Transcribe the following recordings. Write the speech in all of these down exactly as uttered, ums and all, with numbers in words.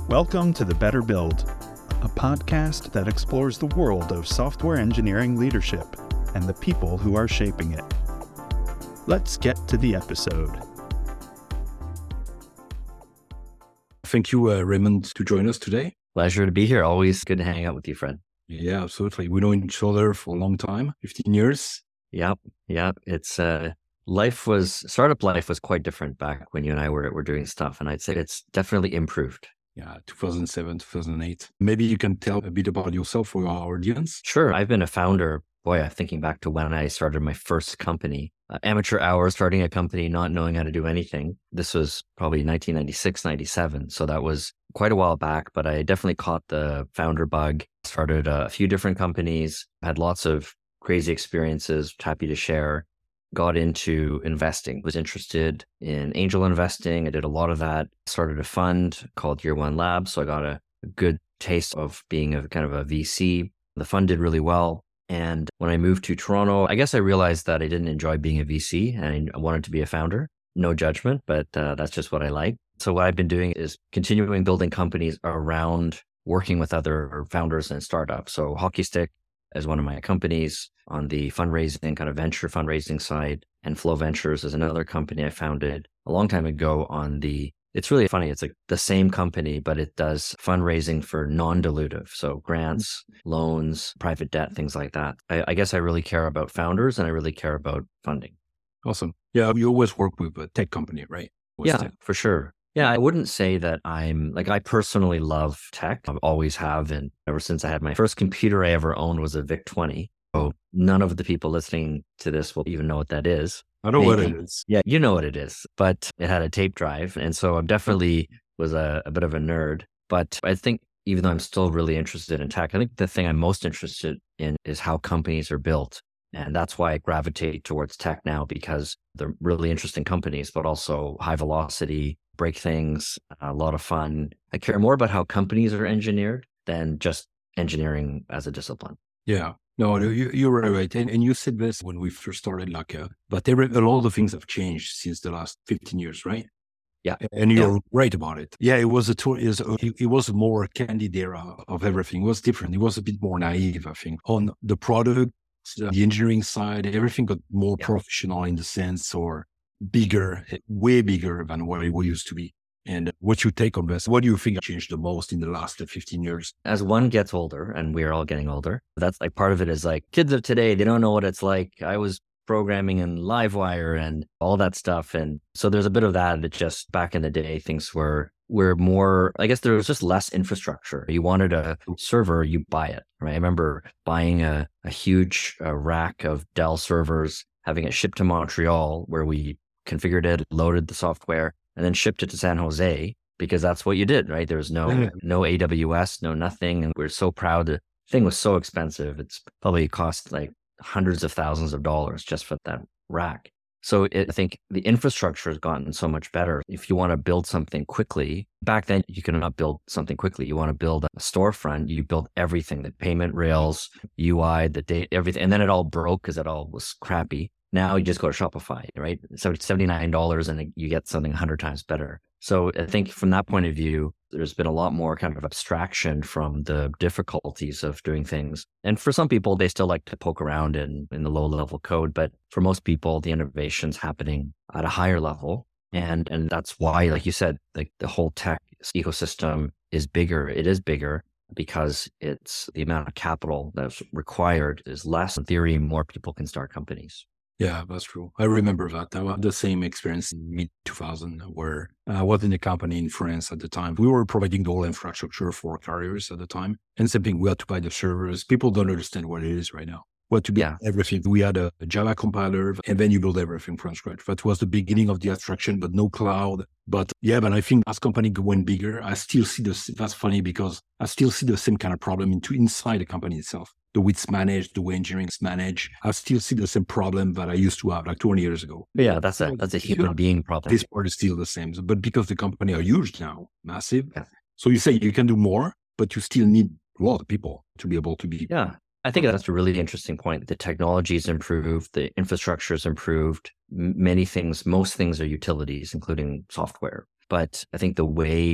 Welcome to The Better Build, a podcast that explores the world of software engineering leadership and the people who are shaping it. Let's get to the episode. Thank you, uh, Raymond, to join us today. Pleasure to be here. Always good to hang out with you, Fred. Yeah, absolutely. We know each other for a long time, fifteen years. Yep. Yep. It's, uh, life was, startup life was quite different back when you and I were, were doing stuff. And I'd say it's definitely improved. Yeah, two thousand seven, two thousand eight. Maybe you can tell a bit about yourself for our audience. Sure. I've been a founder. Boy, I'm thinking back to when I started my first company, uh, amateur hours, starting a company, not knowing how to do anything. This was probably nineteen ninety-six, ninety-seven. So that was quite a while back, but I definitely caught the founder bug, started a few different companies, had lots of crazy experiences, happy to share. Got into investing, was interested in angel investing. I did a lot of that, started a fund called Year One Labs. So I got a, a good taste of being a kind of a V C. The fund did really well. And when I moved to Toronto, I guess I realized that I didn't enjoy being a V C and I wanted to be a founder. No judgment, but uh, that's just what I like. So what I've been doing is continuing building companies around working with other founders and startups. So Hockey Stick is one of my companies on the fundraising, kind of venture fundraising side. And Flow Ventures is another company I founded a long time ago on the, it's really funny. It's like the same company, but it does fundraising for non-dilutive. So grants, loans, private debt, things like that. I, I guess I really care about founders and I really care about funding. Awesome. Yeah, you always work with a tech company, right? What's yeah, tech? For sure. Yeah, I wouldn't say that I'm like, I personally love tech. I always have. And ever since I had my first computer I ever owned was a VIC twenty. So none of the people listening to this will even know what that is. I know Maybe. what it is. Yeah, you know what it is, but it had a tape drive. And so I definitely was a, a bit of a nerd. But I think even though I'm still really interested in tech, I think the thing I'm most interested in is how companies are built. And that's why I gravitate towards tech now, because they're really interesting companies, but also high velocity, break things, a lot of fun. I care more about how companies are engineered than just engineering as a discipline. Yeah. No, you, you're right. And, and you said this when we first started, like, uh, but every, a lot of things have changed since the last fifteen years, right? Yeah. And you're yeah. right about it. Yeah, it was a tour, is it, it was a more candid era of everything. It was different. It was a bit more naive, I think, on the product, the engineering side. Everything got more yeah. professional in the sense, or bigger, way bigger than what it used to be. And what you take on this? What do you think changed the most in the last fifteen years? As one gets older, and we're all getting older, that's like part of it is like kids of today, they don't know what it's like. I was programming in Livewire and all that stuff. And so there's a bit of that. That just back in the day, things were, were more, I guess there was just less infrastructure. You wanted a server, you buy it, right? I remember buying a, a huge uh, rack of Dell servers, having it shipped to Montreal where we configured it, loaded the software, and then shipped it to San Jose because that's what you did, right? There was no yeah. no A W S, no nothing. And we're so proud. The thing was so expensive. It's probably cost like hundreds of thousands of dollars just for that rack. So it, I think the infrastructure has gotten so much better. If you want to build something quickly, back then you could not build something quickly. You want to build a storefront, you build everything, the payment rails, U I, the date, everything. And then it all broke because it all was crappy. Now you just go to Shopify, right? So it's seventy-nine dollars and you get something one hundred times better. So I think from that point of view, there's been a lot more kind of abstraction from the difficulties of doing things. And for some people, they still like to poke around in, in the low level code. But for most people, the innovation's happening at a higher level. And, and that's why, like you said, like the whole tech ecosystem is bigger. It is bigger because it's the amount of capital that's required is less. In theory, more people can start companies. Yeah, that's true. I remember that. I had the same experience in mid two thousand where I was in a company in France at the time. We were providing the whole infrastructure for carriers at the time. And same thing, we had to buy the servers. People don't understand what it is right now. What to build yeah. everything. We had a, a Java compiler and then you build everything from scratch. That was the beginning of the abstraction, but no cloud. But yeah, but I think as company went bigger, I still see this. That's funny because I still see the same kind of problem into inside the company itself. The way it's managed, the way engineering is managed. I still see the same problem that I used to have like twenty years ago. Yeah, that's a that's a human being problem. This part is still the same. But because the company are huge now, massive. Yeah. So you say you can do more, but you still need a lot of people to be able to be. Yeah. I think that's a really interesting point. The technology has improved, the infrastructure has improved. M- many things, most things are utilities, including software. But I think the way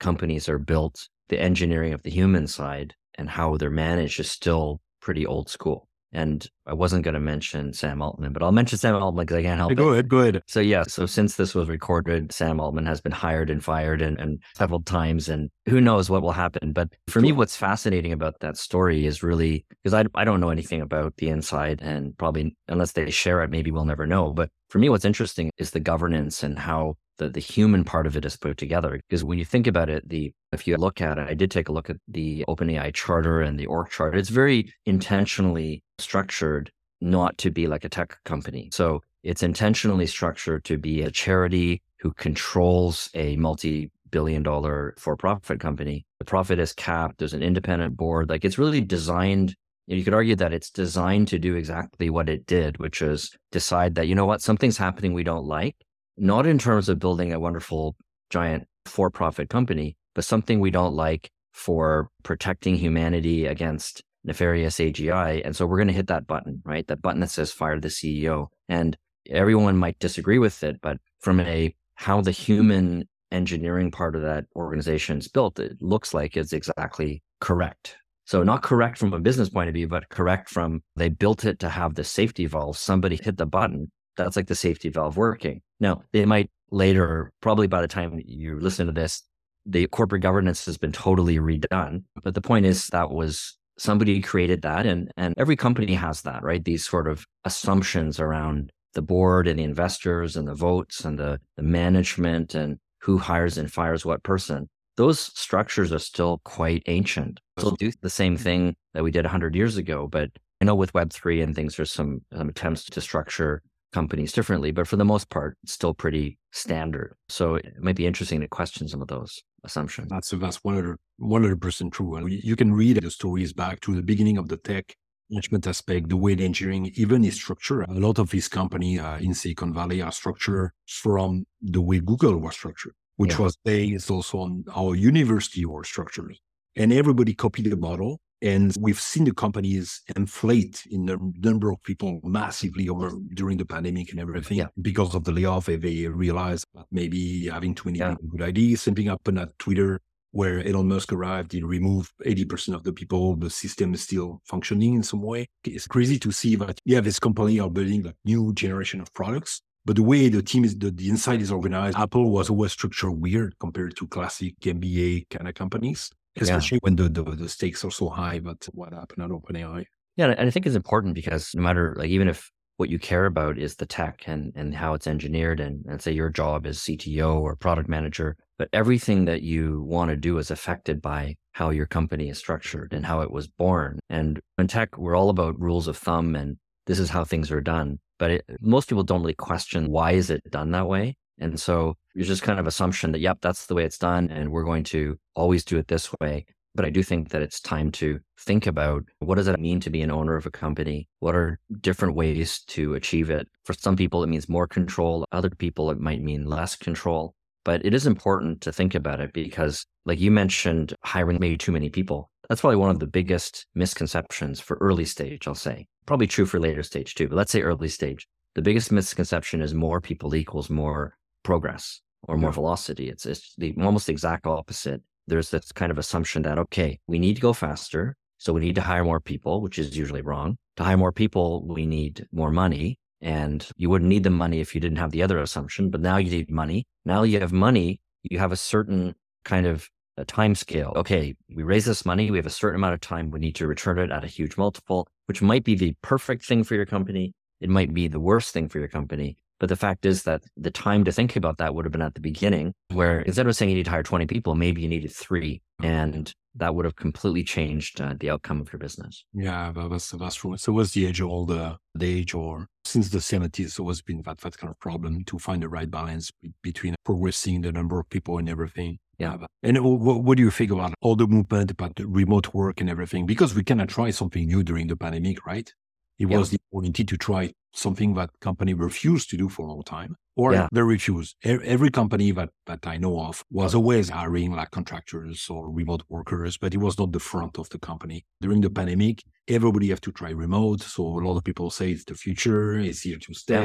companies are built, the engineering of the human side and how they're managed is still pretty old school. And I wasn't going to mention Sam Altman, but I'll mention Sam Altman because I can't help Hey, it. go ahead, go ahead. So yeah, so since this was recorded, Sam Altman has been hired and fired and, and several times, and who knows what will happen. But for me, what's fascinating about that story is really, because I, I don't know anything about the inside, and probably unless they share it, maybe we'll never know. But for me, what's interesting is the governance and how the, the human part of it is put together. Because when you think about it, the if you look at it, I did take a look at the OpenAI charter and the org chart. It's very intentionally structured not to be like a tech company. So it's intentionally structured to be a charity who controls a multi-billion dollar for-profit company. The profit is capped. There's an independent board. Like it's really designed. You could argue that it's designed to do exactly what it did, which is decide that, you know what, something's happening we don't like, not in terms of building a wonderful giant for-profit company, but something we don't like for protecting humanity against nefarious A G I. And so we're going to hit that button, right? That button that says fire the C E O. And everyone might disagree with it, but from a how the human engineering part of that organization is built, it looks like it's exactly correct. So not correct from a business point of view, but correct from they built it to have the safety valve. Somebody hit the button. That's like the safety valve working. Now, they might later, probably by the time you listen to this, the corporate governance has been totally redone. But the point is that was somebody created that. And, and every company has that, right? These sort of assumptions around the board and the investors and the votes and the, the management and who hires and fires what person. Those structures are still quite ancient. They'll do the same thing that we did one hundred years ago. But I know with Web three and things, there's some, some attempts to structure companies differently, but for the most part, it's still pretty standard. So it might be interesting to question some of those assumptions. That's that's one hundred percent true. And you can read the stories back to the beginning of the tech management aspect, the way the engineering even is structured. A lot of these companies uh, in Silicon Valley are structured from the way Google was structured, which yeah. was based also on how university were structured. And everybody copied the model. And we've seen the companies inflate in the number of people massively over during the pandemic and everything. Yeah. Because of the layoff, they realized that maybe having too many yeah. good ideas. Something happened at Twitter where Elon Musk arrived, he removed eighty percent of the people. The system is still functioning in some way. It's crazy to see that, yeah, this company are building like new generation of products. But the way the team is, the, the inside is organized, Apple was always structured weird compared to classic M B A kind of companies. Especially yeah. when the, the the stakes are so high, but what happened at OpenAI? Yeah, and I think it's important because no matter, like, even if what you care about is the tech and, and how it's engineered, and, and say your job is C T O or product manager, but everything that you want to do is affected by how your company is structured and how it was born. And in tech, we're all about rules of thumb, and this is how things are done. But it, most people don't really question why is it done that way. And so there's just kind of assumption that, yep, that's the way it's done, and we're going to always do it this way. But I do think that it's time to think about, what does it mean to be an owner of a company? What are different ways to achieve it? For some people, it means more control. Other people, it might mean less control. But it is important to think about it because, like you mentioned, hiring maybe too many people. That's probably one of the biggest misconceptions for early stage, I'll say. Probably true for later stage too, but let's say early stage. The biggest misconception is more people equals more progress or more yeah. velocity. It's, it's the almost the exact opposite. There's this kind of assumption that, okay, we need to go faster, so we need to hire more people, which is usually wrong. To hire more people, we need more money, and you wouldn't need the money if you didn't have the other assumption, but now you need money. Now you have money, you have a certain kind of a time scale. Okay, we raise this money, we have a certain amount of time, we need to return it at a huge multiple, which might be the perfect thing for your company. It might be the worst thing for your company. But the fact is that the time to think about that would have been at the beginning, where instead of saying you need to hire twenty people, maybe you needed three. And that would have completely changed uh, the outcome of your business. Yeah, that's, that's true. So was the age old, uh, the age or since the seventies, always been that, that kind of problem to find the right balance between progressing the number of people and everything. Yeah. And what, what do you think about all the movement about the remote work and everything? Because we cannot try something new during the pandemic, right? It was yeah. the opportunity to try something that company refused to do for a long time, or yeah. they refused. Every company that, that I know of was always hiring like contractors or remote workers, but it was not the front of the company. During the pandemic, everybody have to try remote. So a lot of people say it's the future, it's here to stay. Yeah.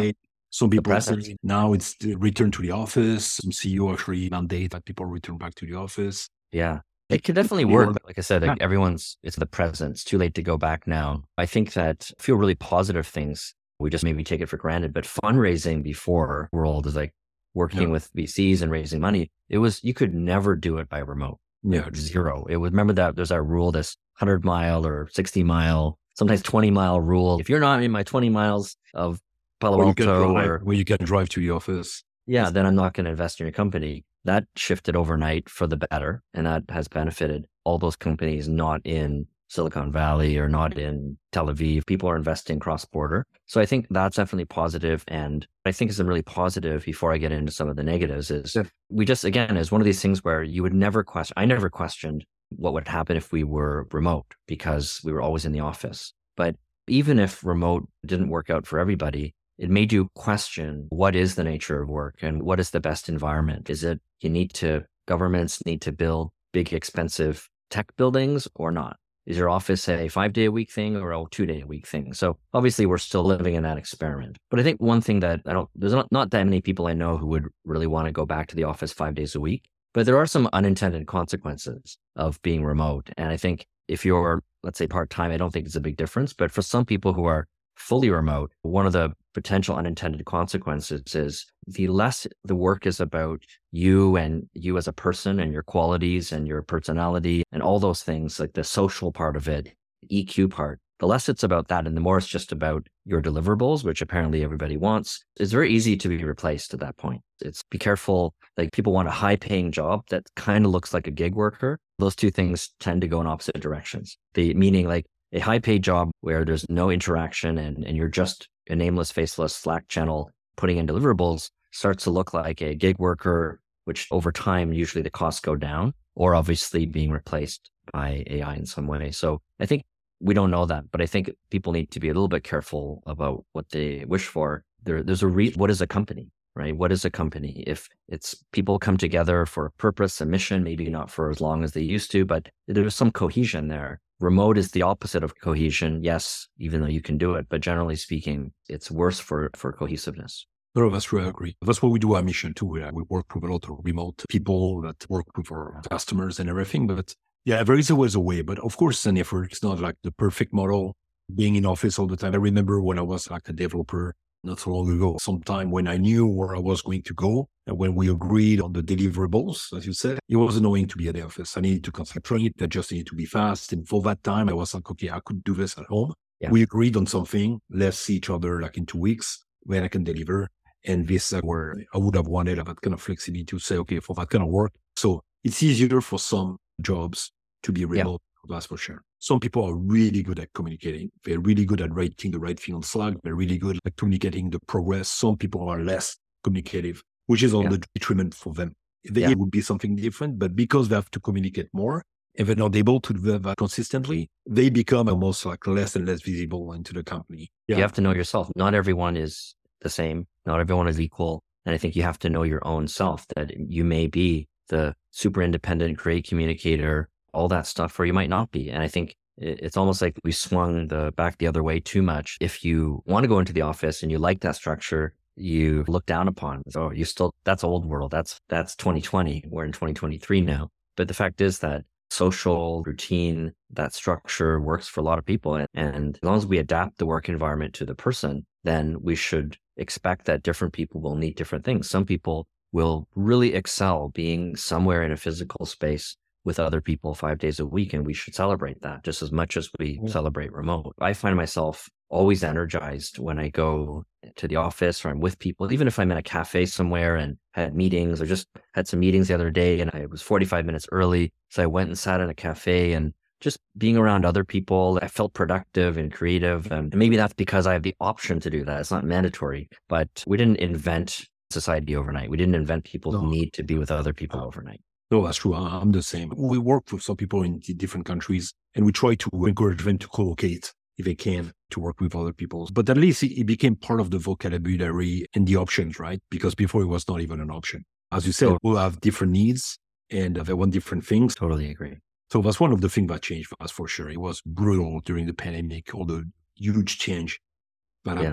Some The people say presence. now it's the return to the office. Some C E O actually mandate that people return back to the office. Yeah. It could definitely You work. know, But like I said, like yeah. everyone's, it's the present. It's too late to go back now. I think that a few really positive things, we just maybe take it for granted, but fundraising before world is like working Yeah. with V Cs and raising money. It was, you could never do it by remote. Yeah. Like zero. It was, remember that there's that rule, this one hundred mile or sixty mile, sometimes twenty mile rule. If you're not in my twenty miles of Palo Or you can Alto drive, or where you can drive to the office. yeah, then I'm not going to invest in your company. That shifted overnight for the better. And that has benefited all those companies not in Silicon Valley or not in Tel Aviv. People are investing cross border. So I think that's definitely positive. And I think it's really positive before I get into some of the negatives is Yeah. we just, again, is one of these things where you would never question. I never questioned what would happen if we were remote because we were always in the office. But even if remote didn't work out for everybody, it made you question what is the nature of work and what is the best environment? Is it you need to, governments need to build big, expensive tech buildings or not? Is your office a five day a week thing or a two day a week thing? So obviously we're still living in that experiment. But I think one thing that I don't, there's not, not that many people I know who would really want to go back to the office five days a week, but there are some unintended consequences of being remote. And I think if you're, let's say part-time, I don't think it's a big difference, but for some people who are fully remote, one of the potential unintended consequences is the less the work is about you and you as a person and your qualities and your personality and all those things, like the social part of it, E Q part, the less it's about that and the more it's just about your deliverables, which apparently everybody wants, it's very easy to be replaced at that point. It's be careful, like people want a high paying job that kind of looks like a gig worker. Those two things tend to go in opposite directions. The meaning like a high paid job where there's no interaction and, and you're just a nameless, faceless Slack channel putting in deliverables starts to look like a gig worker, which over time, usually the costs go down or obviously being replaced by A I in some way. So I think we don't know that, but I think people need to be a little bit careful about what they wish for. There, there's a re- what is a company, right? What is a company? If it's people come together for a purpose, a mission, maybe not for as long as they used to, but there's some cohesion there. Remote is the opposite of cohesion. Yes, even though you can do it, but generally speaking, it's worse for, for cohesiveness. No, that's true. I agree. That's what we do our mission too. We, we work with a lot of remote people that work with our customers and everything. But yeah, there is always a way. But of course, it's an effort. It's not like the perfect model being in office all the time. I remember when I was like a developer not so long ago, sometime when I knew where I was going to go and when we agreed on the deliverables, as you said, it was annoying to be at the office. I needed to concentrate. I just needed to be fast. And for that time, I was like, okay, I could do this at home. Yeah. We agreed on something. Let's see each other like in two weeks when I can deliver. And this uh, where I would have wanted that kind of flexibility to say, okay, for that kind of work. So it's easier for some jobs to be remote, yeah. That's for sure. Some people are really good at communicating. They're really good at writing the right thing on Slack. They're really good at communicating the progress. Some people are less communicative, which is on yeah. the detriment for them. They, yeah. It would be something different, but because they have to communicate more, if they're not able to do that consistently, they become almost like less and less visible into the company. Yeah. You have to know yourself. Not everyone is the same. Not everyone is equal. And I think you have to know your own self, that you may be the super independent, great communicator, all that stuff, or you might not be. And I think it's almost like we swung the back the other way too much. If you want to go into the office and you like that structure, you look down upon, oh, you still, that's old world. That's, that's twenty twenty. We're in twenty twenty-three now. But the fact is that social routine, that structure works for a lot of people. And, and as long as we adapt the work environment to the person, then we should expect that different people will need different things. Some people will really excel being somewhere in a physical space with other people five days a week. And we should celebrate that just as much as we mm-hmm. celebrate remote. I find myself always energized when I go to the office or I'm with people, even if I'm in a cafe somewhere and had meetings or just had some meetings the other day and I was forty-five minutes early. So I went and sat in a cafe and just being around other people, I felt productive and creative. And maybe that's because I have the option to do that. It's not mandatory, but we didn't invent society overnight. We didn't invent people no. who need to be with other people overnight. No, that's true. I'm the same. We work with some people in different countries and we try to encourage them to co-locate if they can to work with other people. But at least it became part of the vocabulary and the options, right? Because before it was not even an option. As you said, we'll have different needs and they want different things. Totally agree. So that's one of the things that changed for us for sure. It was brutal during the pandemic, all the huge change that happened. Yeah.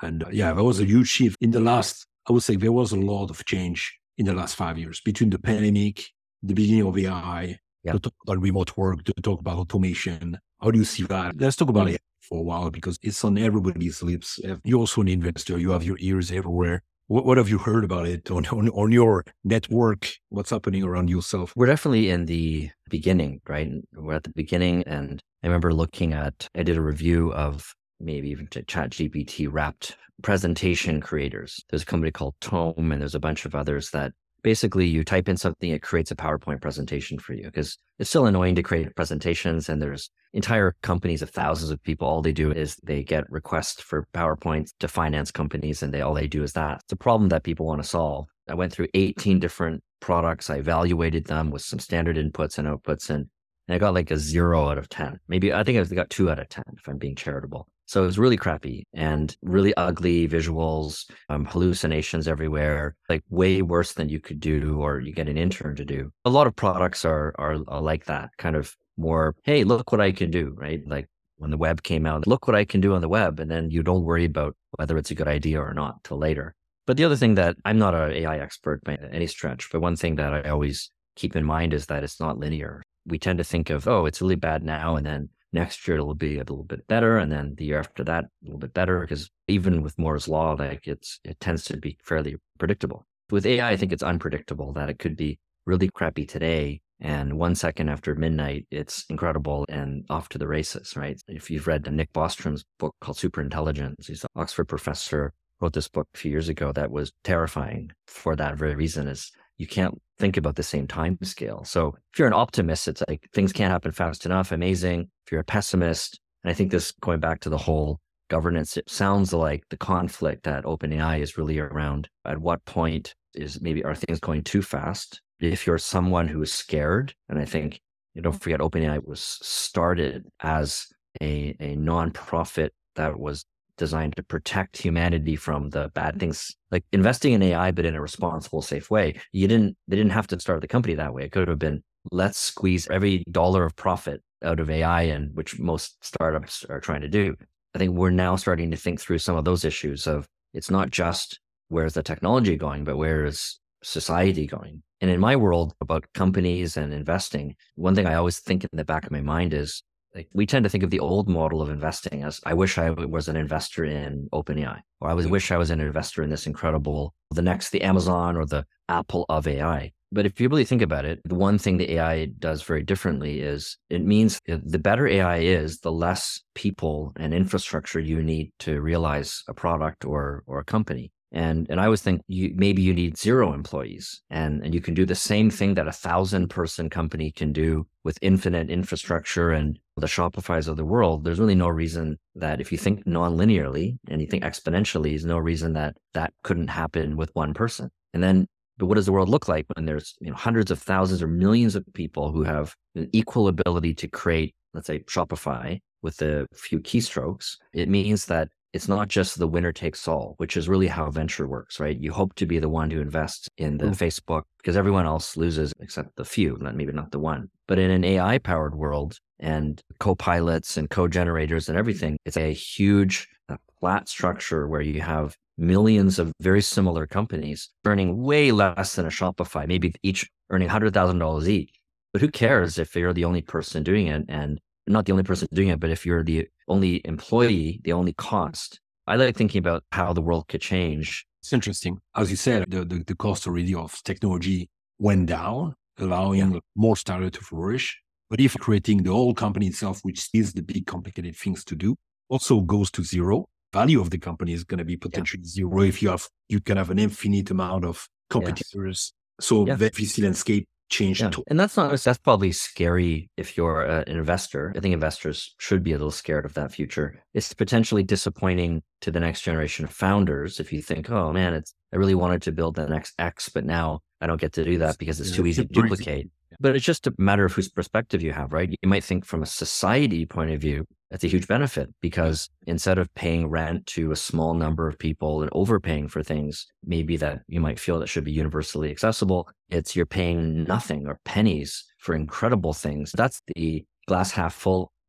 And uh, yeah, there was a huge shift in the last, I would say there was a lot of change in the last five years between the pandemic, the beginning of A I, Yeah. to talk about remote work, to talk about automation. How do you see that? Let's talk about it for a while because it's on everybody's lips. You're also an investor. You have your ears everywhere. What, what have you heard about it on, on, on your network? What's happening around yourself? We're definitely in the beginning, right? We're at the beginning. And I remember looking at, I did a review of maybe even ChatGPT wrapped presentation creators. There's a company called Tome, and there's a bunch of others that basically you type in something, it creates a PowerPoint presentation for you because it's still annoying to create presentations. And there's entire companies of thousands of people. All they do is they get requests for PowerPoints to finance companies, and they all they do is that. It's a problem that people want to solve. I went through eighteen different products. I evaluated them with some standard inputs and outputs, and, and I got like a zero out of ten. Maybe I think I got two out of ten if I'm being charitable. So it was really crappy and really ugly visuals, um, hallucinations everywhere, like way worse than you could do or you get an intern to do. A lot of products are, are, are like that, kind of more, hey, look what I can do, right? Like when the web came out, look what I can do on the web. And then you don't worry about whether it's a good idea or not till later. But the other thing that I'm not an A I expert by any stretch, but one thing that I always keep in mind is that it's not linear. We tend to think of, oh, it's really bad now, and then next year it'll be a little bit better, and then the year after that a little bit better. Because even with Moore's law, like it's it tends to be fairly predictable. With A I, I think it's unpredictable that it could be really crappy today, and one second after midnight, it's incredible and off to the races, right? If you've read Nick Bostrom's book called Superintelligence, he's an Oxford professor, wrote this book a few years ago that was terrifying for that very reason. Is you can't think about the same time scale. So if you're an optimist, it's like things can't happen fast enough. Amazing. If you're a pessimist, and I think this going back to the whole governance, it sounds like the conflict at OpenAI is really around at what point is maybe are things going too fast? If you're someone who is scared, and I think you don't forget OpenAI was started as a, a nonprofit that was designed to protect humanity from the bad things, like investing in A I, but in a responsible, safe way. You didn't, they didn't have to start the company that way. It could have been, let's squeeze every dollar of profit out of A I, and which most startups are trying to do. I think we're now starting to think through some of those issues of it's not just where's the technology going, but where is society going? And in my world about companies and investing, one thing I always think in the back of my mind is, like, we tend to think of the old model of investing as, I wish I was an investor in OpenAI, or I was wish I was an investor in this incredible, the next, the Amazon or the Apple of A I. But if you really think about it, the one thing the A I does very differently is it means the better A I is, the less people and infrastructure you need to realize a product or or a company. And and I always think you, maybe you need zero employees, and, and you can do the same thing that a thousand person company can do with infinite infrastructure and the Shopifys of the world. There's really no reason that if you think non-linearly and you think exponentially, there's no reason that that couldn't happen with one person. And then, but what does the world look like when there's, you know, hundreds of thousands or millions of people who have an equal ability to create, let's say, Shopify with a few keystrokes? It means that it's not just the winner takes all, which is really how venture works, right? You hope to be the one who invests in the mm. Facebook because everyone else loses except the few, not maybe not the one. But in an A I powered world and co-pilots and co-generators and everything, it's a huge uh, flat structure where you have millions of very similar companies earning way less than a Shopify, maybe each earning one hundred thousand dollars each. But who cares if you're the only person doing it, and not the only person doing it, but if you're the only employee, the only cost. I like thinking about how the world could change. It's interesting. As you said, the, the, the cost already of technology went down, allowing yeah. more startups to flourish. But if creating the whole company itself, which is the big complicated things to do, also goes to zero, value of the company is going to be potentially yeah. zero if you have you can have an infinite amount of competitors. Yes. So yeah. the V C landscape changed. Yeah. And that's not that's probably scary if you're a, an investor. I think investors should be a little scared of that future. It's potentially disappointing to the next generation of founders if you think, oh man, it's I really wanted to build the next X, but now I don't get to do that because it's yeah, too easy to duplicate. Yeah. But it's just a matter of whose perspective you have, right? You might think from a society point of view, that's a huge benefit because instead of paying rent to a small number of people and overpaying for things, maybe that you might feel that should be universally accessible, it's you're paying nothing or pennies for incredible things. That's the glass half full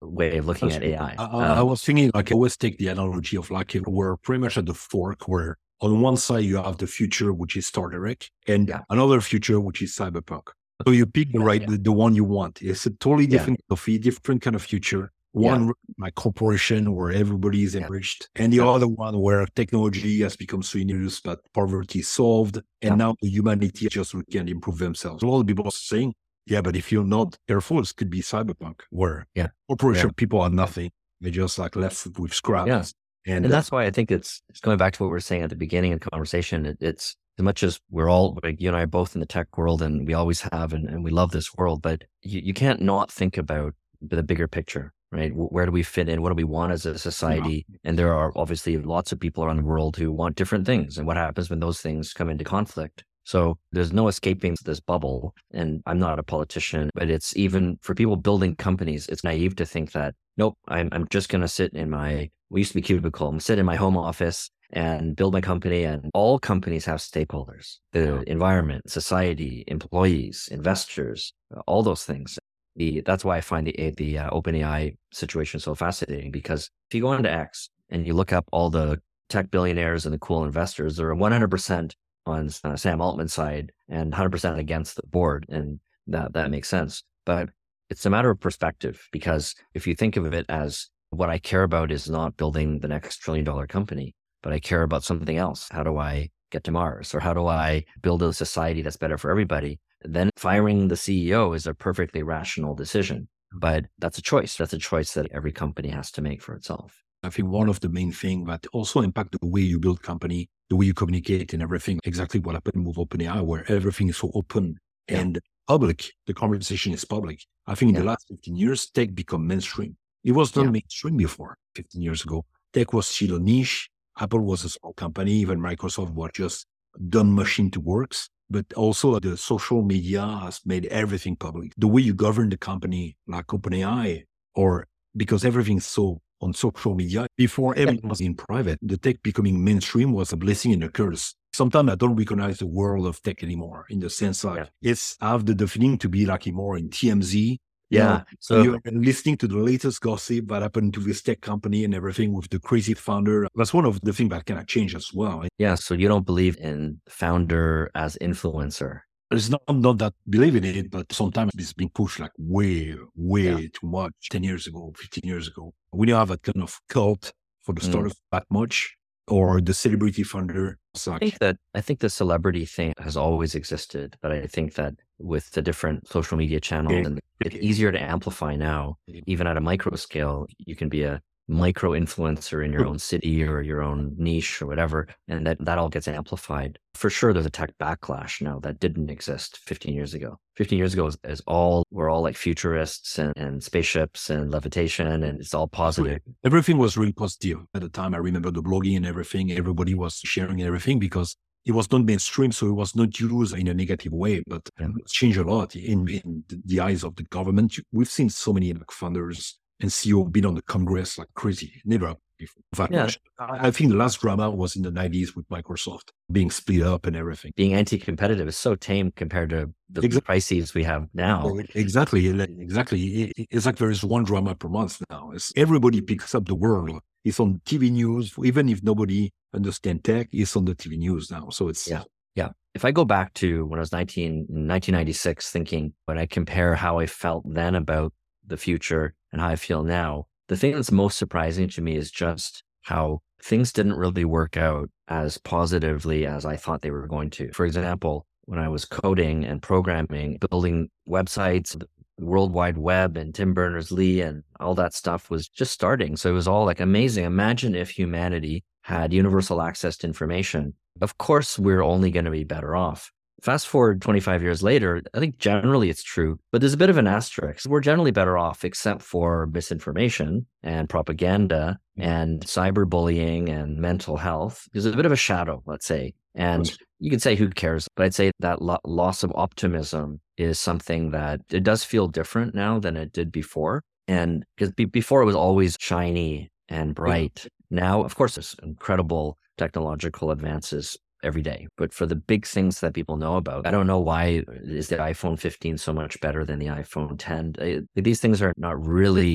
way of looking at A I. I, I, I Um, was thinking, like, I always take the analogy of like we're pretty much at the fork where on one side you have the future, which is Star Trek, and Yeah. another future, which is cyberpunk. So you pick the Yeah, right, yeah. the, the one you want. It's a totally Yeah. different coffee, different kind of future. One like corporation where everybody is Yeah. enriched, and the Yeah. other one where technology has become so enormous, but poverty is solved, and Yeah. now the humanity just can improve themselves. A lot of people are saying, yeah, but if you're not careful, it could be cyberpunk, where Yeah. corporation Yeah. people are nothing. They're just like left with scraps. Yeah. And, And that's why I think it's, it's going back to what we were saying at the beginning of the conversation. It, it's as much as we're all, like you and I are both in the tech world and we always have, and, and we love this world, but you, you can't not think about the bigger picture, right? Where do we fit in? What do we want as a society? Yeah. And there are obviously lots of people around the world who want different things. And what happens when those things come into conflict? So there's no escaping this bubble. And I'm not a politician, but it's even for people building companies, it's naive to think that, nope, I'm, I'm just going to sit in my, we used to be cubicle, I'm sit in my home office and build my company. And all companies have stakeholders, the environment, society, employees, investors, all those things. The, that's why I find the, the uh, OpenAI situation so fascinating, because if you go into X and you look up all the tech billionaires and the cool investors, they're one hundred percent on uh, Sam Altman's side and one hundred percent against the board. And that, that makes sense. But it's a matter of perspective, because if you think of it as what I care about is not building the next trillion dollar company, but I care about something else. How do I get to Mars? Or how do I build a society that's better for everybody? Then firing the C E O is a perfectly rational decision. But that's a choice. That's a choice that every company has to make for itself. I think one of the main things that also impact the way you build company, the way you communicate and everything, exactly what happened with OpenAI, where everything is so open yeah. and public. The conversation is public. I think in yeah. the last fifteen years, tech become mainstream. It was not yeah. mainstream before fifteen years ago. Tech was still a niche. Apple was a small company. Even Microsoft was just dumb machine to works. But also the social media has made everything public. The way you govern the company, like OpenAI, or because everything's so on social media, before everything was in private, the tech becoming mainstream was a blessing and a curse. Sometimes I don't recognize the world of tech anymore, in the sense like yeah. it's, I have the, the feeling to be like more in T M Z. Yeah. Know, so you're listening to the latest gossip that happened to this tech company and everything with the crazy founder. That's one of the things that can change as well. Yeah. So you don't believe in founder as influencer? It's not, not that believe in it, but sometimes it's being pushed like way, way yeah. too much. ten years ago, fifteen years ago. We don't have that kind of cult for the startup mm. that much, or the celebrity founder. I think that, I think the celebrity thing has always existed, but I think that with the different social media channels, okay. and it's easier to amplify now, even at a micro scale. You can be a micro influencer in your own city or your own niche or whatever, and that, that all gets amplified. For sure, there's a tech backlash now that didn't exist fifteen years ago. fifteen years ago is, is all, we're all like futurists and, and spaceships and levitation, and it's all positive. Everything was really positive at the time. I remember the blogging and everything. Everybody was sharing everything because it was not mainstream, so it was not used in a negative way, but yeah. it's changed a lot in, in the eyes of the government. We've seen so many like founders and C E O been on the Congress like crazy. Never before. Yeah. I think the last drama was in the nineties with Microsoft being split up and everything. Being anti-competitive is so tame compared to the exactly. crises we have now. Exactly. Exactly. It's like there is one drama per month now. It's, everybody picks up the world. It's on T V news. Even if nobody understands tech, it's on the T V news now. So it's... Yeah. Yeah. If I go back to when I was nineteen, nineteen ninety-six, thinking, when I compare how I felt then about the future and how I feel now, the thing that's most surprising to me is just how things didn't really work out as positively as I thought they were going to. For example, when I was coding and programming, building websites, the World Wide Web and Tim Berners-Lee and all that stuff was just starting. So it was all like amazing. Imagine if humanity had universal access to information. Of course, we're only going to be better off. Fast forward twenty-five years later, I think generally it's true, but there's a bit of an asterisk. We're generally better off except for misinformation and propaganda and cyberbullying and mental health. There's a bit of a shadow, let's say. And you could say, who cares? But I'd say that lo- loss of optimism is something that it does feel different now than it did before. And because be- before it was always shiny and bright. Now, of course, there's incredible technological advances every day. But for the big things that people know about, I don't know why is the iPhone fifteen so much better than the iPhone ten. These things are not really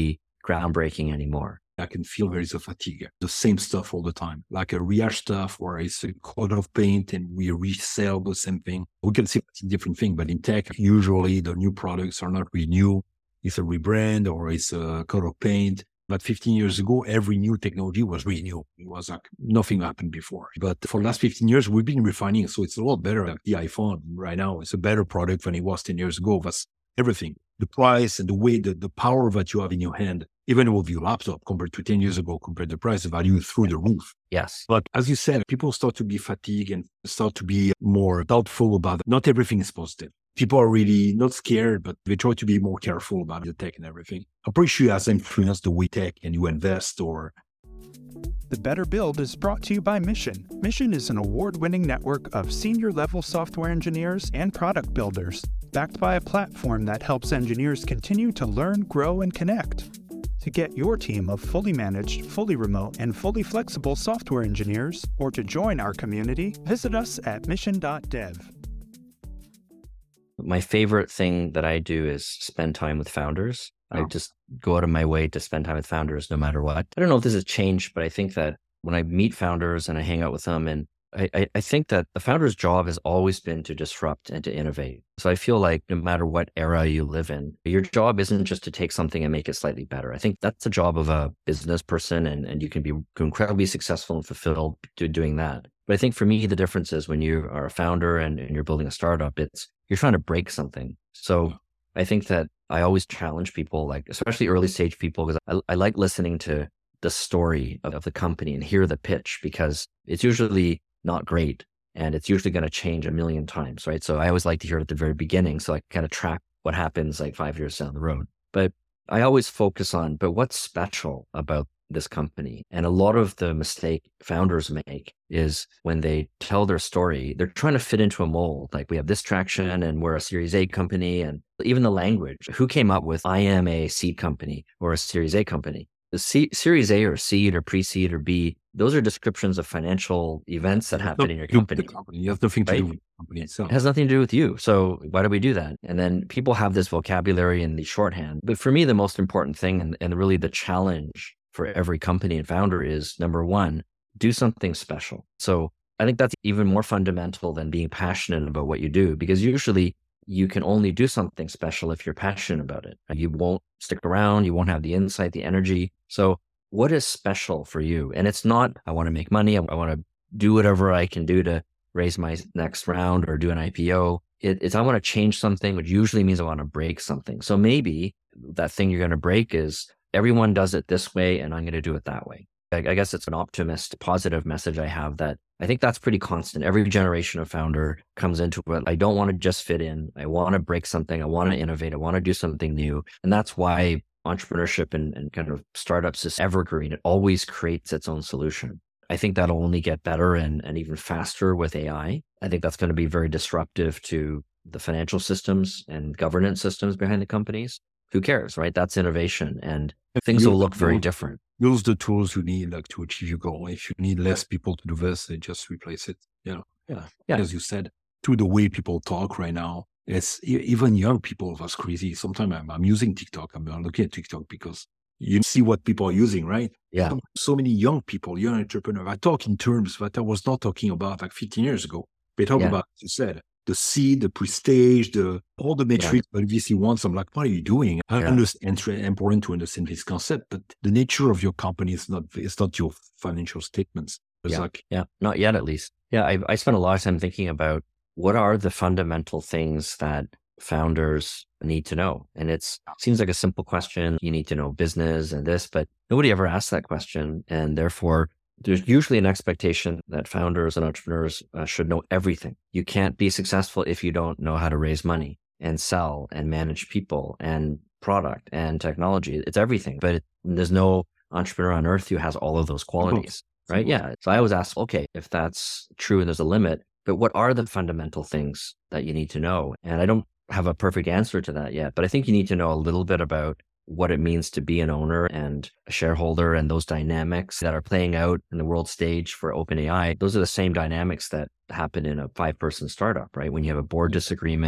groundbreaking anymore. I can feel there is a fatigue, the same stuff all the time, like a rehash stuff where it's a coat of paint and we resell the same thing. We can see it's a different thing, but in tech, usually the new products are not really new. It's a rebrand or it's a coat of paint. But fifteen years ago, every new technology was really new. It was like nothing happened before. But for the last fifteen years, we've been refining. So it's a lot better. Like the iPhone right now, it's a better product than it was ten years ago. That's everything. The price and the way, the, the power that you have in your hand, even with your laptop compared to ten years ago, compared to the price, the value through the roof. Yes. But as you said, people start to be fatigued and start to be more doubtful about it. Not everything is positive. People are really not scared, but they try to be more careful about the tech and everything. I'm pretty sure it has influenced the way tech and you invest or... The Better Build is brought to you by Mission. Mission is an award-winning network of senior-level software engineers and product builders, backed by a platform that helps engineers continue to learn, grow, and connect. To get your team of fully managed, fully remote, and fully flexible software engineers, or to join our community, visit us at mission dot dev. My favorite thing that I do is spend time with founders. Oh. I just go out of my way to spend time with founders no matter what. I don't know if this has changed, but I think that when I meet founders and I hang out with them, and I, I, I think that the founder's job has always been to disrupt and to innovate. So I feel like no matter what era you live in, your job isn't just to take something and make it slightly better. I think that's the job of a business person, and, and you can be incredibly successful and fulfilled to doing that. But I think for me, the difference is when you are a founder and, and you're building a startup, it's you're trying to break something. So I think that I always challenge people, like especially early stage people, because I, I like listening to the story of, of the company and hear the pitch, because it's usually not great and it's usually going to change a million times, right? So I always like to hear it at the very beginning, so I can kind of track what happens like five years down the road. But I always focus on, but what's special about this company? And a lot of the mistake founders make is when they tell their story, they're trying to fit into a mold. Like, we have this traction and we're a Series A company, and even the language. Who came up with I am a seed company or a Series A company? The C- Series A or seed or pre-seed or B, those are descriptions of financial events that happen in your company. The company. You have nothing to right? do with the company itself. It has nothing to do with you. So why do we do that? And then people have this vocabulary in the shorthand. But for me, the most important thing, and, and really the challenge for every company and founder, is number one, do something special. So I think that's even more fundamental than being passionate about what you do, because usually you can only do something special if you're passionate about it. You won't stick around. You won't have the insight, the energy. So what is special for you? And it's not, I want to make money. I, I want to do whatever I can do to raise my next round or do an I P O. It, it's, I want to change something, which usually means I want to break something. So maybe that thing you're going to break is everyone does it this way and I'm going to do it that way. I, I guess it's an optimist, positive message I have, that I think that's pretty constant. Every generation of founder comes into it. I don't want to just fit in. I want to break something. I want to innovate. I want to do something new. And that's why entrepreneurship and, and kind of startups is evergreen. It always creates its own solution. I think that'll only get better and, and even faster with A I. I think that's going to be very disruptive to the financial systems and governance systems behind the companies. Who cares, right? That's innovation, and things will look very different. Use the tools you need, like, to achieve your goal. If you need less people to do this, they just replace it. Yeah, yeah, yeah. As you said, to the way people talk right now, it's even young people. That's crazy. Sometimes I'm, I'm using TikTok. I'm, I'm looking at TikTok because you see what people are using, right? Yeah. So, so many young people, young entrepreneurs. I talk in terms that I was not talking about like fifteen years ago. They talk yeah. about, as you said, the seed, the pre-stage, the all the metrics yeah. that V C wants. I'm like, what are you doing? I yeah. understand, it's important to understand this concept, but the nature of your company is not, it's not your financial statements. It's yeah. like, yeah, not yet at least. Yeah, I, I spent a lot of time thinking about what are the fundamental things that founders need to know. And it's, it seems like a simple question. You need to know business and this, but nobody ever asks that question. And therefore, there's usually an expectation that founders and entrepreneurs uh, should know everything. You can't be successful if you don't know how to raise money and sell and manage people and product and technology. It's everything, but it, there's no entrepreneur on earth who has all of those qualities, right? Yeah. So I always ask, okay, if that's true and there's a limit, but what are the fundamental things that you need to know? And I don't have a perfect answer to that yet, but I think you need to know a little bit about what it means to be an owner and a shareholder, and those dynamics that are playing out in the world stage for OpenAI. Those are the same dynamics that happen in a five-person startup, right? When you have a board disagreement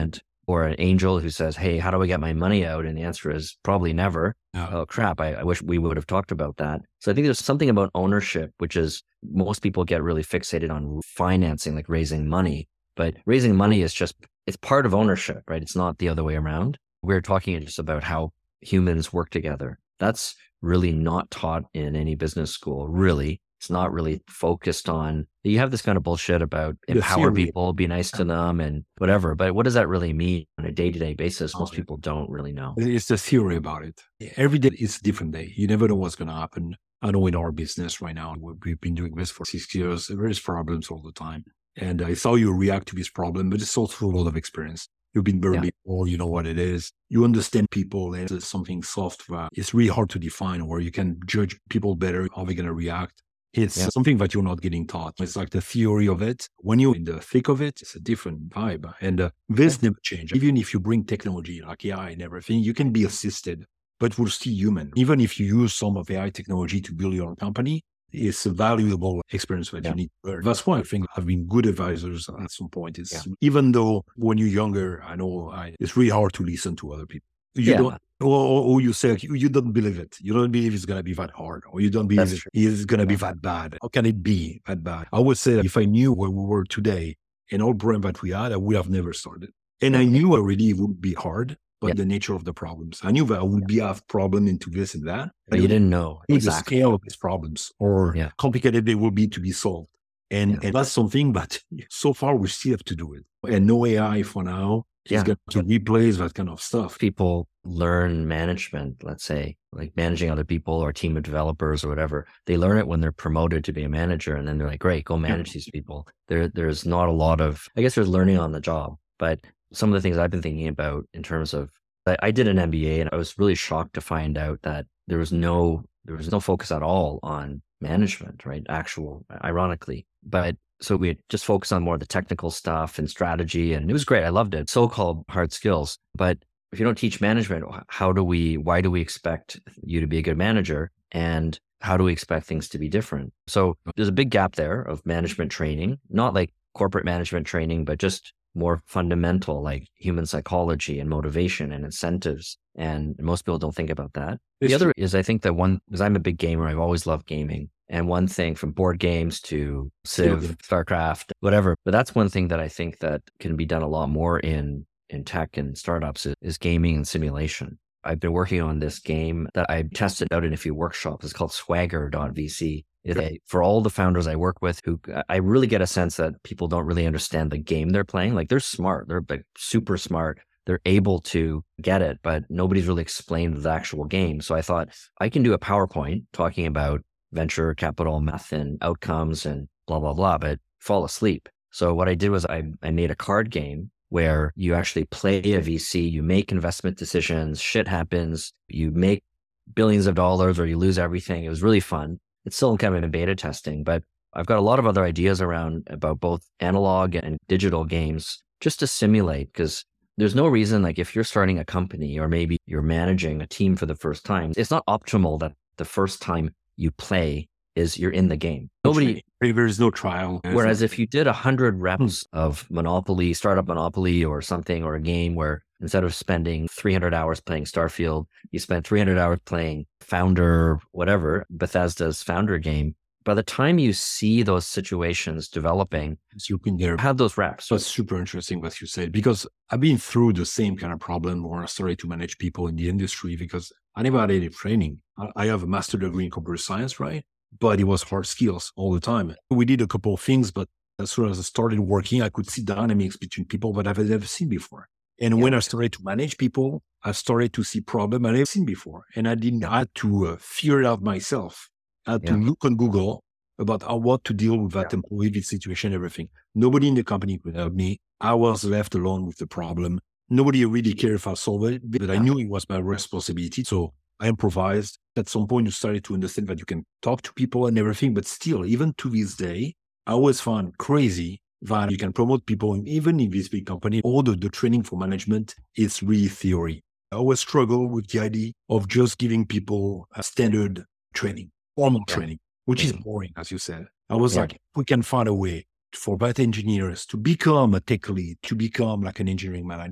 or an angel who says, hey, how do I get my money out? And the answer is probably never. Yeah. Oh, crap. I, I wish we would have talked about that. So I think there's something about ownership, which is most people get really fixated on financing, like raising money. But raising money is just, it's part of ownership, right? It's not the other way around. We're talking just about how humans work together. That's really not taught in any business school, really. It's not really focused on, you have this kind of bullshit about empower people, be nice to them and whatever. But what does that really mean on a day-to-day basis? Most people don't really know. It's the theory about it. Every day is a different day. You never know what's going to happen. I know in our business right now, we've been doing this for six years. There's problems all the time. And I saw you react to this problem, but it's also a lot of experience. You've been burned Yeah. before, you know what it is. You understand people, and it's something soft. It's really hard to define, where you can judge people better, how they're going to react. It's Yeah. something that you're not getting taught. It's like the theory of it. When you're in the thick of it, it's a different vibe. And uh, this never changes. Even if you bring technology like A I and everything, you can be assisted, but we're still human. Even if you use some of A I technology to build your company, it's a valuable experience that Yeah. you need to learn. That's why I think having good advisors at some point is, Yeah. even though when you're younger, I know I, it's really hard to listen to other people. You Yeah. don't, or, or, or you say, like, you, you don't believe it. You don't believe it's going to be that hard, or you don't believe That's it is going to be that bad. How can it be that bad? I would say that if I knew where we were today and all brain that we had, I would have never started. And I knew already it would be hard, but Yeah. the nature of the problems. I knew that I would be have problem into this and that. But you didn't know The exactly. scale of these problems, or Yeah. complicated they will be to be solved. And, Yeah. and that's something, but so far we still have to do it. And no A I for now is Yeah. going to replace that kind of stuff. People learn management, let's say, like managing other people or a team of developers or whatever. They learn it when they're promoted to be a manager, and then they're like, great, go manage these people. There, there's not a lot of, I guess there's learning on the job, but some of the things I've been thinking about in terms of, I, I did an M B A and I was really shocked to find out that there was no, there was no focus at all on management, right? Actual, ironically, but so we just focused on more of the technical stuff and strategy, and it was great. I loved it. So-called hard skills. But if you don't teach management, how do we, why do we expect you to be a good manager? And how do we expect things to be different? So there's a big gap there of management training, not like corporate management training, but just more fundamental, like human psychology and motivation and incentives. And most people don't think about that. It's The other is, I think that one, because I'm a big gamer, I've always loved gaming. And one thing from board games to Civ, StarCraft, whatever. But that's one thing that I think that can be done a lot more in, in tech and startups is, is gaming and simulation. I've been working on this game that I tested out in a few workshops. It's called swagger dot v c. It's a, for all the founders I work with, who I really get a sense that people don't really understand the game they're playing. Like they're smart. They're like super smart. They're able to get it, but nobody's really explained the actual game. So I thought I can do a PowerPoint talking about venture capital, math and outcomes and blah, blah, blah, but fall asleep. So what I did was I, I made a card game where you actually play a V C, you make investment decisions, shit happens, you make billions of dollars or you lose everything. It was really fun. It's still kind of in beta testing, but I've got a lot of other ideas around about both analog and digital games just to simulate, because there's no reason, like if you're starting a company or maybe you're managing a team for the first time, it's not optimal that the first time you play is you're in the game. Nobody, There is no trial. whereas if you did a hundred reps of Monopoly, startup Monopoly or something, or a game where instead of spending three hundred hours playing Starfield, you spend three hundred hours playing Founder, whatever, Bethesda's Founder game. By the time you see those situations developing, you can there. have those reps. So it's super interesting what you said, because I've been through the same kind of problem where I started to manage people in the industry, because I never had any training. I- I have a master degree in computer science, right? But it was hard skills all the time. We did a couple of things, but as soon as I started working, I could see dynamics between people that I've never seen before. And Yeah. when I started to manage people, I started to see problems I've never seen before. And I didn't have to uh, figure it out myself. I had to Yeah. look on Google about how, what to deal with that employee, this situation, everything. Nobody in the company could help me. I was left alone with the problem. Nobody really cared if I solved it, but I knew it was my responsibility. So I improvised. At some point, you started to understand that you can talk to people and everything, but still, even to this day, I always found crazy that you can promote people, and even in this big company, all the, the training for management is really theory. I always struggle with the idea of just giving people a standard training, formal Yeah. training, which is Mhm. boring, as you said. I was Yeah. like, if we can find a way for that engineers to become a tech lead, to become like an engineering manager,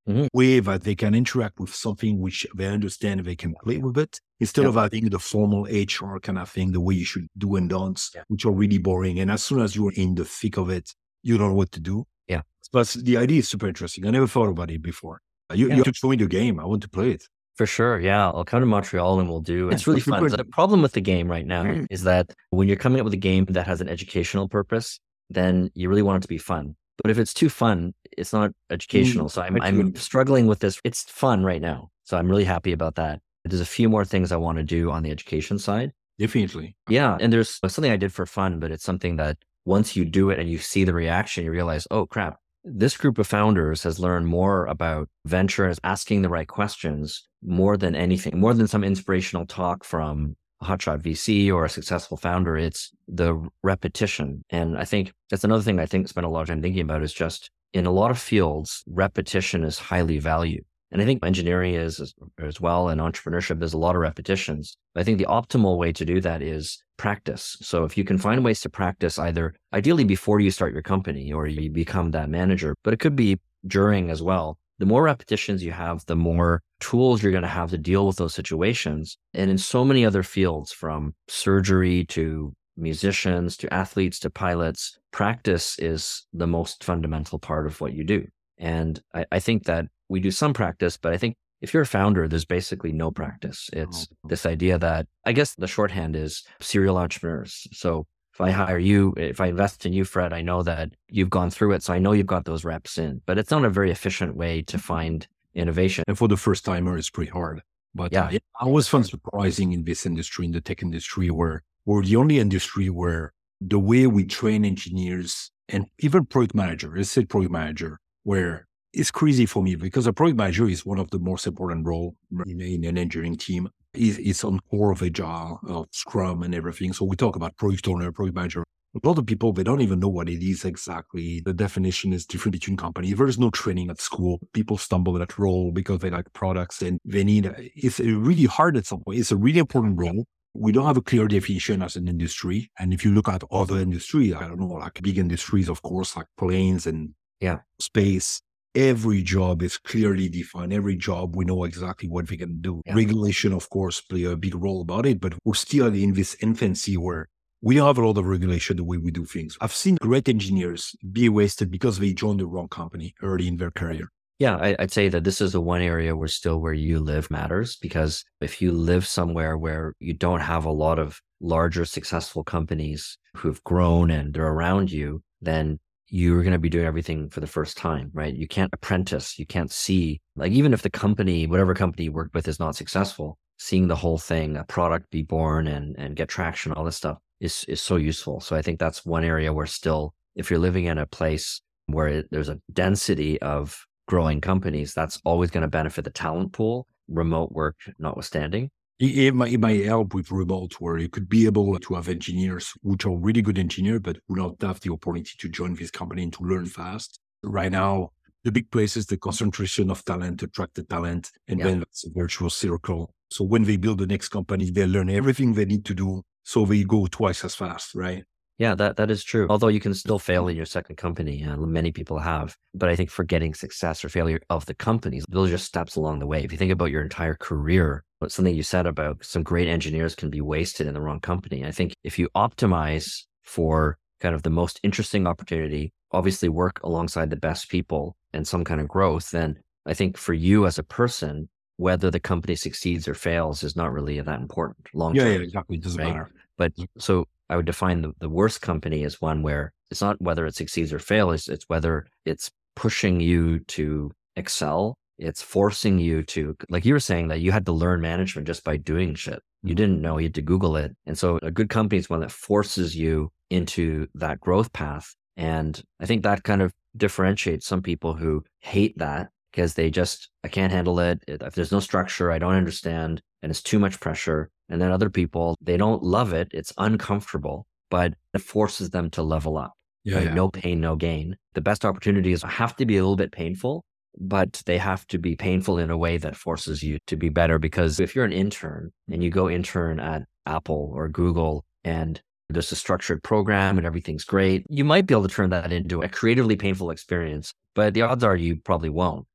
Mhm. way that they can interact with something which they understand, they can play with it, instead Yeah. of having the formal H R kind of thing, the way you should do and don'ts, Yeah. which are really boring. And as soon as you're in the thick of it, you don't know what to do. Yeah. But the idea is super interesting. I never thought about it before. You, Yeah. you have to show me the game. I want to play it. For sure. Yeah. I'll come to Montreal and we'll do. It's really fun. Good. The problem with the game right now is that when you're coming up with a game that has an educational purpose, then you really want it to be fun. But if it's too fun, it's not educational. So I'm, I'm Excellent. struggling with this. It's fun right now. So I'm really happy about that. There's a few more things I want to do on the education side. Definitely. Yeah. And there's something I did for fun, but it's something that once you do it and you see the reaction, you realize, oh crap, this group of founders has learned more about venture, is asking the right questions more than anything, more than some inspirational talk from a hotshot V C or a successful founder. It's the repetition. And I think that's another thing I think spent a lot of time thinking about is just in a lot of fields, repetition is highly valued. And I think engineering is as, as well, and entrepreneurship, there's a lot of repetitions. I think the optimal way to do that is practice. So if you can find ways to practice either ideally before you start your company or you become that manager, but it could be during as well. The more repetitions you have, the more tools you're going to have to deal with those situations. And in so many other fields, from surgery to musicians to athletes to pilots, practice is the most fundamental part of what you do. And I, I think that we do some practice, but I think if you're a founder, there's basically no practice. It's Oh. this idea that I guess the shorthand is serial entrepreneurs. So if I hire you, if I invest in you, Fred, I know that you've gone through it. So I know you've got those reps in, but it's not a very efficient way to find innovation. And for the first timer, it's pretty hard. But Yeah. uh, yeah, I always found surprising in this industry, in the tech industry, where we're the only industry where the way we train engineers and even product manager, let's say product manager, where it's crazy for me because a product manager is one of the most important role in, in an engineering team. It's, it's on core of Agile, of Scrum and everything. So we talk about product owner, product manager. A lot of people, they don't even know what it is exactly. The definition is different between companies. There's no training at school. People stumble at that role because they like products and they need, it's really hard at some point. It's a really important role. We don't have a clear definition as an industry. And if you look at other industries, I don't know, like big industries, of course, like planes and Yeah. space, every job is clearly defined. Every job, we know exactly what we can do. Yeah. Regulation, of course, play a big role about it, but we're still in this infancy where we don't have a lot of regulation the way we do things. I've seen great engineers be wasted because they joined the wrong company early in their career. Yeah, I, I'd say that this is the one area where still where you live matters, because if you live somewhere where you don't have a lot of larger successful companies who've grown and they're around you, then you're going to be doing everything for the first time, right? You can't apprentice. You can't see, like, even if the company, whatever company you work with is not successful, seeing the whole thing, a product be born and, and get traction, all this stuff is, is so useful. So I think that's one area where still, if you're living in a place where it, there's a density of growing companies, that's always going to benefit the talent pool, remote work notwithstanding. It, it, might, it might help with remote, where you could be able to have engineers which are really good engineers, but who don't have the opportunity to join this company and to learn fast. Right now, the big place is the concentration of talent, attract the talent, and Yeah. then that's a virtuous circle. So when they build the next company, they learn everything they need to do, so they go twice as fast, right? Yeah, that, that is true. Although you can still fail in your second company, uh, many people have. But I think for getting success or failure of the companies, those are just steps along the way. If you think about your entire career, but something you said about some great engineers can be wasted in the wrong company. I think if you optimize for kind of the most interesting opportunity, obviously work alongside the best people and some kind of growth, then I think for you as a person, whether the company succeeds or fails is not really that important long Yeah, term. yeah, exactly. It doesn't right? matter. But so I would define the, the worst company as one where it's not whether it succeeds or fails, it's whether it's pushing you to excel. It's forcing you to, like you were saying, that you had to learn management just by doing shit. You Mhm. didn't know, you had to Google it. And so a good company is one that forces you into that growth path. And I think that kind of differentiates some people who hate that because they just, I can't handle it. If there's no structure, I don't understand, and it's too much pressure. And then other people, they don't love it. It's uncomfortable, but it forces them to level up. Yeah, Right? yeah. No pain, no gain. The best opportunities have to be a little bit painful, but they have to be painful in a way that forces you to be better. Because if you're an intern and you go intern at Apple or Google and there's a structured program and everything's great, you might be able to turn that into a creatively painful experience, but the odds are you probably won't.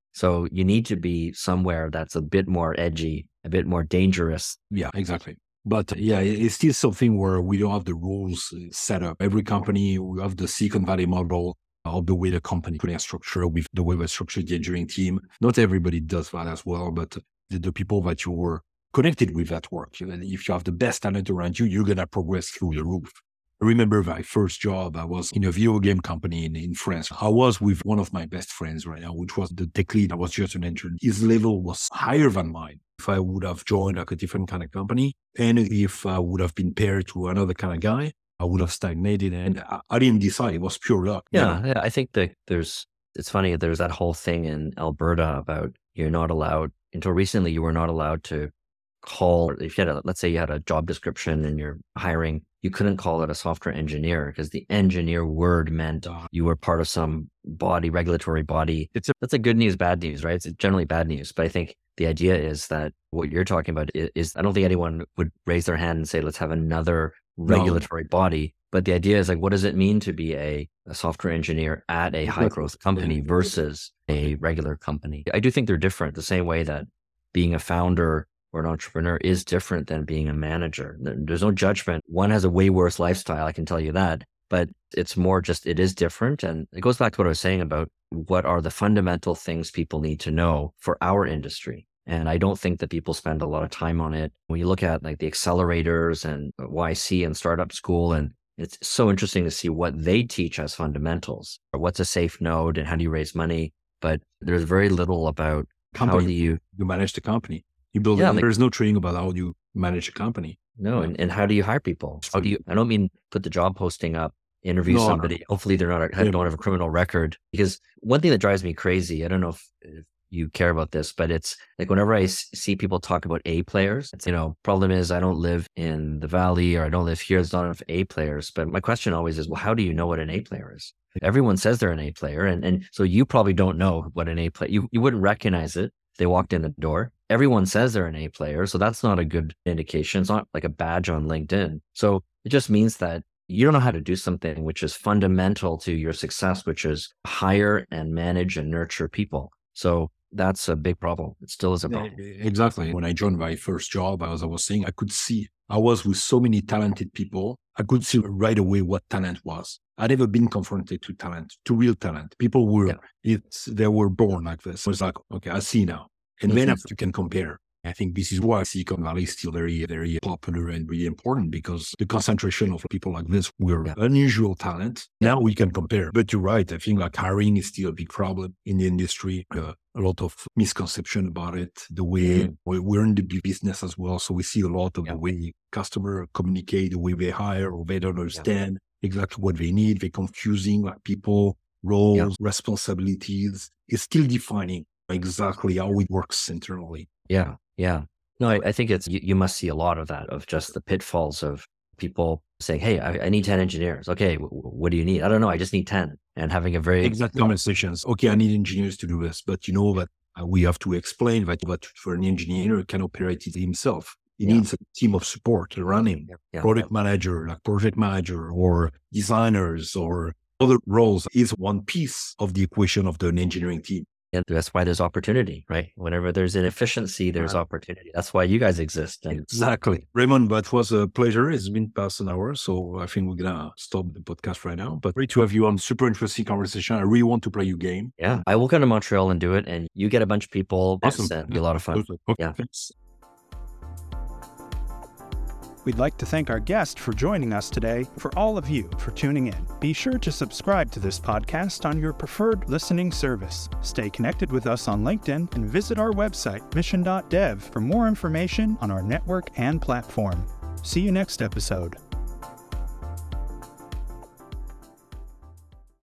So you need to be somewhere that's a bit more edgy, a bit more dangerous. Yeah, exactly. But yeah, it's still something where we don't have the rules set up. Every company, we have the Silicon Valley model of the way the company putting a structure with the way we structure the engineering team. Not everybody does that as well, but the, the people that you were connected with at work, if you have the best talent around you, you're going to progress through the roof. I remember my first job, I was in a video game company in, in France. I was with one of my best friends right now, which was the tech lead. I was just an intern. His level was higher than mine. If I would have joined like a different kind of company, and if I would have been paired to another kind of guy, I would have stagnated. And I, I didn't decide. It was pure luck. Yeah, yeah. I think that there's, it's funny, there's that whole thing in Alberta about you're not allowed, until recently, you were not allowed to call, if you had a, let's say you had a job description and you're hiring, you couldn't call it a software engineer because the engineer word meant you were part of some body, regulatory body. It's a, that's a good news, bad news, right? It's generally bad news. But I think the idea is that what you're talking about is, is I don't think anyone would raise their hand and say, let's have another regulatory no. body. But the idea is like, what does it mean to be a, a software engineer at a high growth company versus a regular company? I do think they're different, the same way that being a founder or an entrepreneur is different than being a manager. There's no judgment. One has a way worse lifestyle, I can tell you that, but it's more just, it is different. And it goes back to what I was saying about what are the fundamental things people need to know for our industry. And I don't think that people spend a lot of time on it. When you look at like the accelerators and Y C and startup school, and it's so interesting to see what they teach as fundamentals. What's a safe node and how do you raise money? But there's very little about company. How do you... You manage the company. You build yeah, it. Like, there's no training about how you manage a company. No, and, and how do you hire people? How do you, I don't mean put the job posting up, interview no, somebody. No. Hopefully they're not, a, don't have a criminal record. Because one thing that drives me crazy, I don't know if, if you care about this, but it's like whenever I see people talk about A players, it's, you know, problem is I don't live in the Valley or I don't live here. There's not enough A players. But my question always is, well, how do you know what an A player is? Everyone says they're an A player. And, and so you probably don't know what an A player, you, you wouldn't recognize it if they walked in the door. Everyone says they're an A player. So that's not a good indication. It's not like a badge on LinkedIn. So it just means that you don't know how to do something which is fundamental to your success, which is hire and manage and nurture people. So that's a big problem. It still is a problem. Exactly. When I joined my first job, as I was saying, I could see, I was with so many talented people. I could see right away what talent was. I'd never been confronted to talent, to real talent. People were, yeah. it's, they were born like this. It was like, okay, I see now. And then after you can compare. I think this is why Silicon Valley is still very, very popular and really important, because the concentration of people like this were yeah. unusual talent. Now we can compare. But you're right. I think like hiring is still a big problem in the industry. Uh, a lot of misconception about it. The way mm. we're in the business as well. So we see a lot of yeah. the way customers communicate, the way they hire, or they don't understand yeah. exactly what they need. They're confusing like people, roles, yeah. responsibilities. It's still defining exactly how it works internally. Yeah. Yeah. No, I, I think it's, you, you must see a lot of that, of just the pitfalls of people saying, hey, I, I need ten engineers. Okay. W- what do you need? I don't know. I just need ten. And having a very exact conversations. Okay. I need engineers to do this, but you know that uh, we have to explain that, that for an engineer, he can operate it himself. He yeah. needs a team of support around him, yeah. product yeah. manager, like project manager, or designers, or other roles is one piece of the equation of the engineering team. And that's why there's opportunity, right? Whenever there's inefficiency, there's right. opportunity. That's why you guys exist. And exactly. Raymond, that was a pleasure. It's been past an hour, so I think we're going to stop the podcast right now. But great to have you on. Super interesting conversation. I really want to play your game. Yeah. I will come to Montreal and do it, and you get a bunch of people. Awesome. It'll be a lot of fun. Okay. Yeah. Thanks. We'd like to thank our guest for joining us today, for all of you for tuning in. Be sure to subscribe to this podcast on your preferred listening service. Stay connected with us on LinkedIn and visit our website, mission dot dev, for more information on our network and platform. See you next episode.